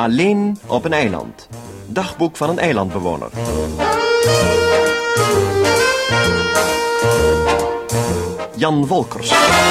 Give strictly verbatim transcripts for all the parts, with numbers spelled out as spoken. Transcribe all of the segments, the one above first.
Alleen op een eiland. Dagboek van een eilandbewoner. Jan Wolkers.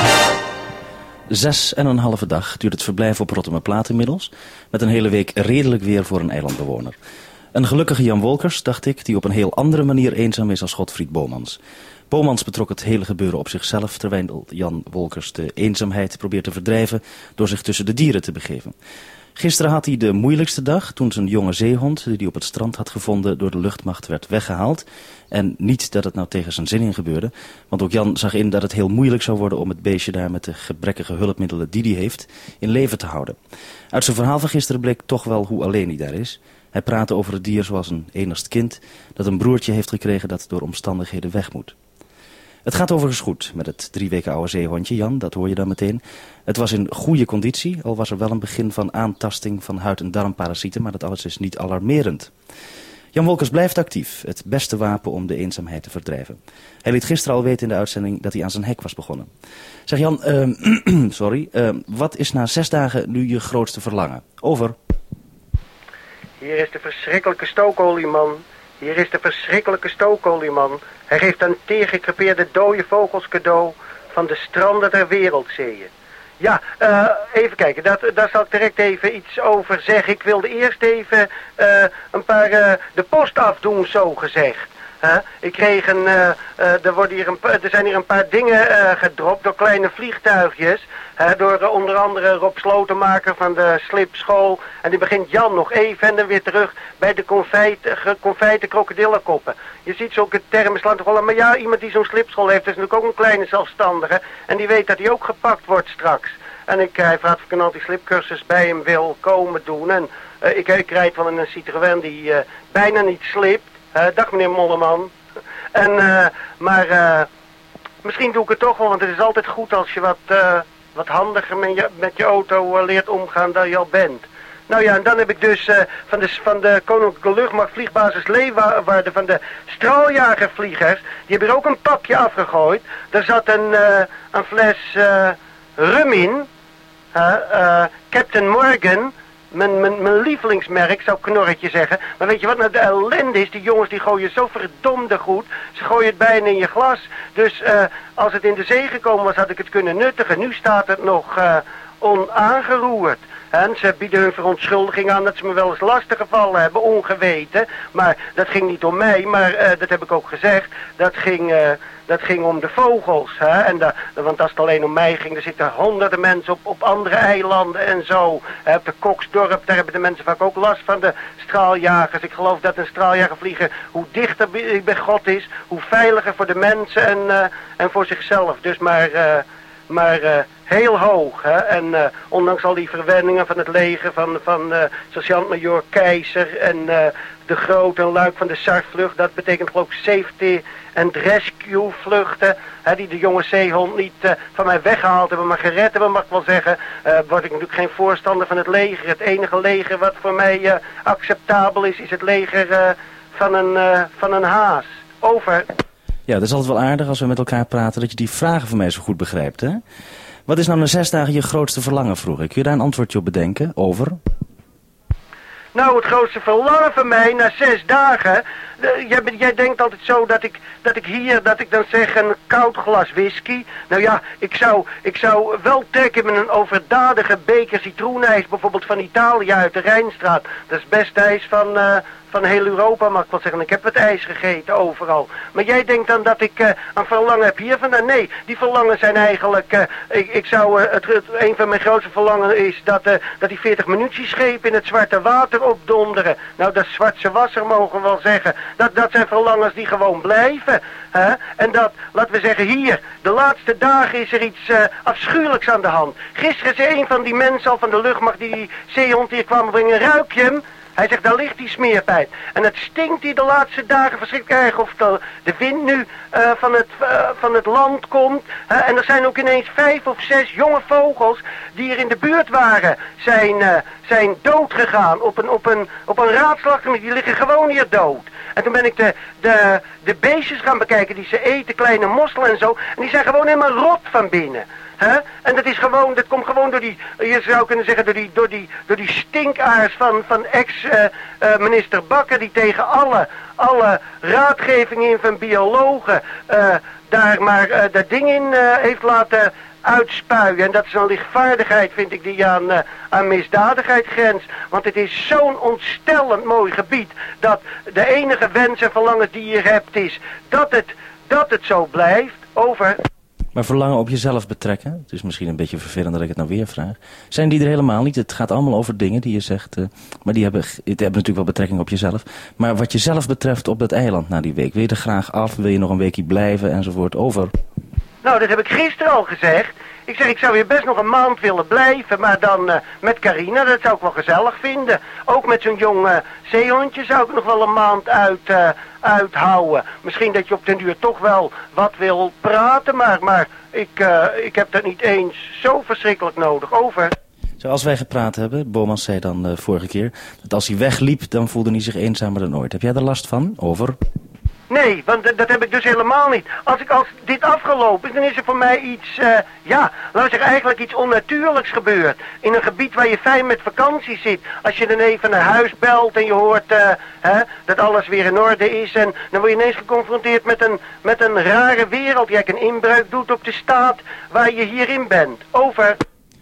Zes en een halve dag duurt het verblijf op Rottumerplaat inmiddels, met een hele week redelijk weer voor een eilandbewoner. Een gelukkige Jan Wolkers, dacht ik, die op een heel andere manier eenzaam is als Godfried Bomans. Bomans betrok het hele gebeuren op zichzelf, terwijl Jan Wolkers de eenzaamheid probeert te verdrijven door zich tussen de dieren te begeven. Gisteren had hij de moeilijkste dag toen zijn jonge zeehond, die hij op het strand had gevonden, door de luchtmacht werd weggehaald. En niet dat het nou tegen zijn zin in gebeurde, want ook Jan zag in dat het heel moeilijk zou worden om het beestje daar met de gebrekkige hulpmiddelen die hij heeft in leven te houden. Uit zijn verhaal van gisteren bleek toch wel hoe alleen hij daar is. Hij praatte over het dier zoals een enigst kind dat een broertje heeft gekregen dat door omstandigheden weg moet. Het gaat overigens goed met het drie weken oude zeehondje, Jan, dat hoor je dan meteen. Het was in goede conditie, al was er wel een begin van aantasting van huid- en darmparasieten, maar dat alles is niet alarmerend. Jan Wolkers blijft actief, het beste wapen om de eenzaamheid te verdrijven. Hij liet gisteren al weten in de uitzending dat hij aan zijn hek was begonnen. Zeg Jan, uh, sorry, uh, wat is na zes dagen nu je grootste verlangen? Over. Hier is de verschrikkelijke stookolieman. Hier is de verschrikkelijke stookolieman. Hij geeft aan teergecrepeerde dode vogels cadeau van de stranden der wereldzeeën. Ja, uh, even kijken, dat, daar zal ik direct even iets over zeggen. Ik wilde eerst even uh, een paar uh, de post afdoen, zo gezegd. Huh? Ik kreeg een, uh, uh, er, worden hier een, er zijn hier een paar dingen uh, gedropt door kleine vliegtuigjes. Uh, door uh, onder andere Rob Slotenmaker van de slipschool. En die begint Jan nog even en dan weer terug bij de confijt, uh, confijte krokodillenkoppen. Je ziet zulke termen slaan toch wel aan. Maar ja, iemand die zo'n slipschool heeft is natuurlijk ook een kleine zelfstandige. En die weet dat hij ook gepakt wordt straks. En ik, hij vraagt of ik een anti-slipcursus bij hem wil komen doen. En uh, ik, ik rijd wel in een Citroën die uh, bijna niet slipt. Uh, dag meneer Molleman. En, uh, maar uh, misschien doe ik het toch wel, want het is altijd goed als je wat, uh, wat handiger met je, met je auto uh, leert omgaan dan je al bent. Nou ja, en dan heb ik dus uh, van, de, van de Koninklijke Luchtmacht Vliegbasis Leeuwarden, van de straaljagervliegers, die hebben er ook een pakje afgegooid. Daar zat een, uh, een fles uh, rum in, uh, uh, Captain Morgan. Mijn, mijn, mijn lievelingsmerk, zou Knorretje zeggen. Maar weet je wat nou de ellende is? Die jongens die gooien zo verdomde goed. Ze gooien het bijna in je glas. Dus uh, als het in de zee gekomen was, had ik het kunnen nuttigen. Nu staat het nog uh, onaangeroerd. En ze bieden hun verontschuldiging aan dat ze me wel eens lastig gevallen hebben, ongeweten. Maar dat ging niet om mij, maar uh, dat heb ik ook gezegd. Dat ging, uh, dat ging om de vogels. Hè? En da, want als het alleen om mij ging, er zitten honderden mensen op, op andere eilanden en zo. Uh, op de Koksdorp, daar hebben de mensen vaak ook last van de straaljagers. Ik geloof dat een straaljagervlieger, hoe dichter bij God is, hoe veiliger voor de mensen en, uh, en voor zichzelf. Dus maar... Uh, Maar uh, heel hoog. Hè? En uh, ondanks al die verwenningen van het leger van, van uh, sergeant-majoor Keizer en uh, de Groot en Luik van de S A R-vlucht. Dat betekent geloof ik safety and rescue vluchten. Hè, die de jonge zeehond niet uh, van mij weggehaald hebben, maar gered hebben, mag ik wel zeggen. Uh, word ik natuurlijk geen voorstander van het leger. Het enige leger wat voor mij uh, acceptabel is, is het leger uh, van, een, uh, van een haas. Over. Ja, dat is altijd wel aardig als we met elkaar praten dat je die vragen van mij zo goed begrijpt, hè? Wat is nou na zes dagen je grootste verlangen, vroeg ik. Kun je daar een antwoordje op bedenken? Over? Nou, het grootste verlangen van mij na zes dagen... Uh, jij, jij denkt altijd zo dat ik, dat ik hier, dat ik dan zeg een koud glas whisky. Nou ja, ik zou, ik zou wel trekken met een overdadige beker citroenijs, bijvoorbeeld van Italië uit de Rijnstraat. Dat is best ijs van, uh, van heel Europa, mag ik wel zeggen. Ik heb het ijs gegeten overal. Maar jij denkt dan dat ik uh, een verlangen heb hier vandaan? Nee, die verlangen zijn eigenlijk... Uh, ik, ik zou, uh, het, het, een van mijn grootste verlangen is dat, uh, dat die veertig munitieschepen in het Zwarte Water opdonderen. Nou, dat Zwartse wasser mogen we wel zeggen. Dat, dat zijn verlangens die gewoon blijven. Hè? En dat, laten we zeggen, hier, de laatste dagen is er iets uh, afschuwelijks aan de hand. Gisteren zei een van die mensen al van de luchtmacht die die zeehond hier kwamen brengen, ruik je hem? Hij zegt, daar ligt die smeerpijp. En het stinkt hier de laatste dagen verschrikkelijk erg. Of de, de wind nu uh, van, het, uh, van het land komt. Uh, en er zijn ook ineens vijf of zes jonge vogels die hier in de buurt waren. Zijn, uh, zijn doodgegaan op een, op een, op een raadslachting. Die liggen gewoon hier dood. En toen ben ik de, de, de beestjes gaan bekijken die ze eten, kleine mosselen en zo. En die zijn gewoon helemaal rot van binnen. Hè? En dat is gewoon, dat komt gewoon door die, je zou kunnen zeggen, door die, door die, door die stinkaars van, van ex-minister uh, uh, Bakker, die tegen alle, alle raadgevingen in van biologen uh, daar maar uh, dat ding in uh, heeft laten uitspuien. En dat is een lichtvaardigheid, vind ik, die aan, uh, aan misdadigheid grenst. Want het is zo'n ontstellend mooi gebied, dat de enige wens en verlangen die je hebt is dat het, dat het zo blijft. Over. Maar verlangen op jezelf betrekken, het is misschien een beetje vervelend dat ik het nou weer vraag, zijn die er helemaal niet? Het gaat allemaal over dingen die je zegt, uh, maar die hebben, die hebben natuurlijk wel betrekking op jezelf. Maar wat jezelf betreft op dat eiland na die week, wil je er graag af, wil je nog een weekje blijven enzovoort, over? Nou, dat heb ik gisteren al gezegd. Ik zeg, ik zou hier best nog een maand willen blijven, maar dan uh, met Carina, dat zou ik wel gezellig vinden. Ook met zo'n jong uh, zeehondje zou ik nog wel een maand uit, uh, uithouden. Misschien dat je op den duur toch wel wat wil praten, maar, maar ik, uh, ik heb dat niet eens zo verschrikkelijk nodig. Over. Zoals wij gepraat hebben, Bomans zei dan uh, vorige keer, dat als hij wegliep, dan voelde hij zich eenzamer dan ooit. Heb jij er last van? Over? Nee, want dat heb ik dus helemaal niet. Als ik als dit afgelopen is, dan is er voor mij iets, uh, ja, laten we zeggen, eigenlijk iets onnatuurlijks gebeurd. In een gebied waar je fijn met vakantie zit. Als je dan even naar huis belt en je hoort uh, hè, dat alles weer in orde is. En dan word je ineens geconfronteerd met een, met een rare wereld die eigenlijk een inbreuk doet op de staat waar je hierin bent. Over.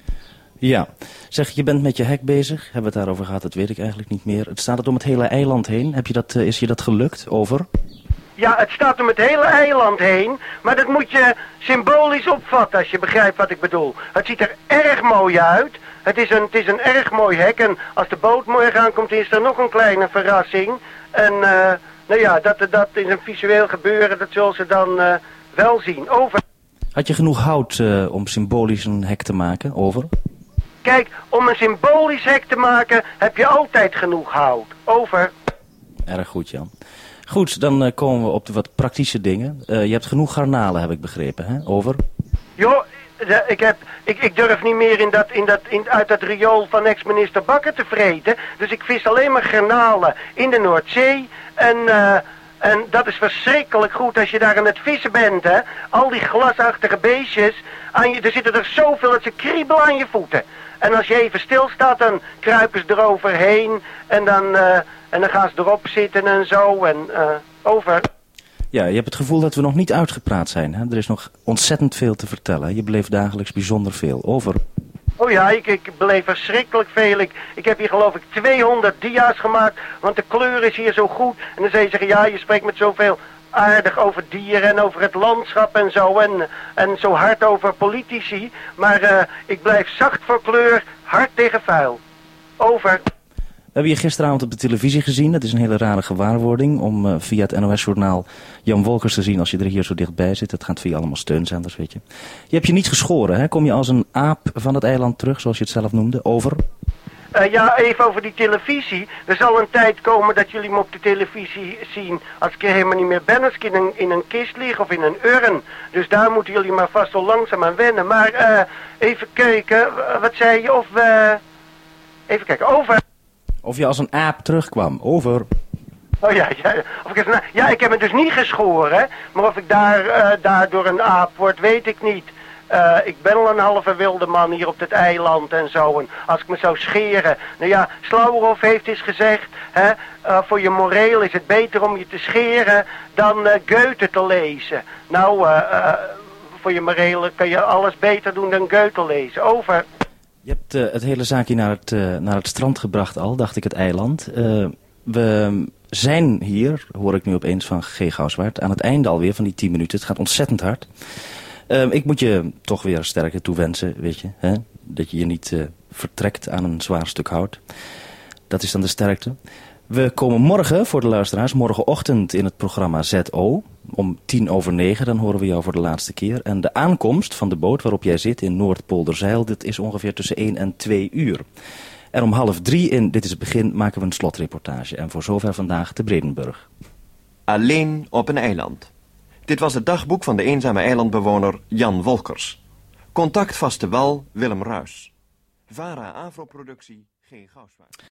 Ja, zeg, je bent met je hek bezig. Hebben we het daarover gehad? Dat weet ik eigenlijk niet meer. Het staat het om het hele eiland heen. Heb je dat, uh, is je dat gelukt? Over? Ja, het staat om het hele eiland heen, maar dat moet je symbolisch opvatten als je begrijpt wat ik bedoel. Het ziet er erg mooi uit. Het is een, het is een erg mooi hek en als de boot morgen aankomt is er nog een kleine verrassing. En uh, nou ja, dat, dat is een visueel gebeuren, dat zullen ze dan uh, wel zien. Over. Had je genoeg hout uh, om symbolisch een hek te maken? Over? Kijk, om een symbolisch hek te maken heb je altijd genoeg hout. Over. Erg goed, Jan. Goed, dan uh, komen we op de wat praktische dingen. Uh, je hebt genoeg garnalen, heb ik begrepen, hè? Over? Jo, de, ik, heb, ik, ik durf niet meer in dat, in dat, in, uit dat riool van ex-minister Bakker te vreten. Dus ik vis alleen maar garnalen in de Noordzee. En, uh, en dat is verschrikkelijk goed als je daar aan het vissen bent, hè. Al die glasachtige beestjes, aan je, er zitten er zoveel dat ze kriebelen aan je voeten. En als je even stilstaat, dan kruipen ze eroverheen en dan... Uh, En dan gaan ze erop zitten en zo en uh, over. Ja, je hebt het gevoel dat we nog niet uitgepraat zijn. Hè? Er is nog ontzettend veel te vertellen. Je beleeft dagelijks bijzonder veel. Over. Oh ja, ik, ik beleef verschrikkelijk veel. Ik, ik heb hier geloof ik tweehonderd dia's gemaakt, want de kleur is hier zo goed. En dan zou je zeggen, ja, je spreekt met zoveel aardig over dieren en over het landschap en zo. En, en zo hard over politici. Maar uh, ik blijf zacht voor kleur, hard tegen vuil. Over. We hebben je gisteravond op de televisie gezien. Het is een hele rare gewaarwording om uh, via het N O S-journaal Jan Wolkers te zien als je er hier zo dichtbij zit. Het gaat via allemaal steunzenders, weet je. Je hebt je niet geschoren, hè? Kom je als een aap van het eiland terug, zoals je het zelf noemde? Over? Uh, ja, even over die televisie. Er zal een tijd komen dat jullie me op de televisie zien als ik er helemaal niet meer ben. Als ik in een, in een kist lig of in een urn. Dus daar moeten jullie maar vast wel langzaam aan wennen. Maar uh, even kijken, wat zei je? Of we... Uh, even kijken, over... Of je als een aap terugkwam. Over. Oh ja, ja, of ik, even, ja, ik heb me dus niet geschoren. Maar of ik daar, uh, daardoor een aap word, weet ik niet. Uh, ik ben al een halve wilde man hier op dit eiland en zo. En als ik me zou scheren... Nou ja, Slauwerhoff heeft eens gezegd... Hè, uh, voor je moreel is het beter om je te scheren dan uh, Goethe te lezen. Nou, uh, uh, voor je moreel kan je alles beter doen dan Goethe lezen. Over... Je hebt uh, het hele zaakje naar het, uh, naar het strand gebracht al, dacht ik, het eiland. Uh, we zijn hier, hoor ik nu opeens van G. Gouwswaard, aan het einde alweer van die tien minuten. Het gaat ontzettend hard. Uh, ik moet je toch weer sterker toewensen, weet je. Hè? Dat je je niet uh, vertrekt aan een zwaar stuk hout. Dat is dan de sterkte. We komen morgen, voor de luisteraars, morgenochtend in het programma Z O. Om tien over negen, dan horen we jou voor de laatste keer. En de aankomst van de boot waarop jij zit in Noordpolderzeil, dit is ongeveer tussen één en twee uur. En om half drie in Dit is het Begin maken we een slotreportage. En voor zover vandaag te Bredenburg. Alleen op een eiland. Dit was het dagboek van de eenzame eilandbewoner Jan Wolkers. Contact vaste wal Willem Ruis. VARA Afro-productie G. Gouwswaard.